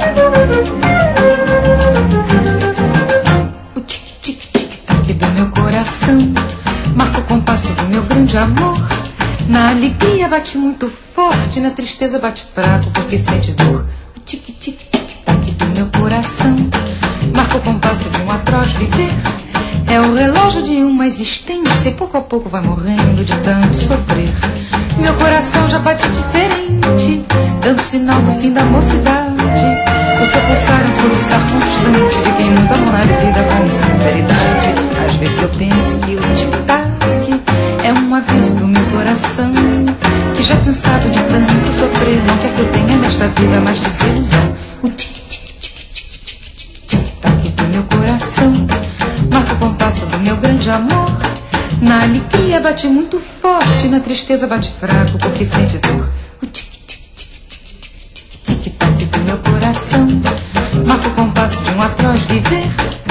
O tic-tic-tic-tac do meu coração marca o compasso do meu grande amor. Na alegria bate muito forte, na tristeza bate fraco porque sente dor. O tic-tic-tic-tac do meu coração marca o compasso de um atroz viver. É o relógio de uma existência e pouco a pouco vai morrendo de tanto sofrer. Meu coração já bate diferente, dando sinal do fim da mocidade. O seu pulsar é um soluçar constante de quem muito amor na vida com sinceridade. Às vezes eu penso que o tic-tac é um aviso do meu coração, que já cansado de tanto sofrer não quer que eu tenha nesta vida mais desilusão. O tic-tic-tic-tic-tic-tac do meu coração marca o compasso do meu grande amor. Na alegria bate muito forte, na tristeza bate fraco porque sente dor. O tic-tic-tic-tic-tic-tic-tac do meu coração marca o compasso de um atroz viver.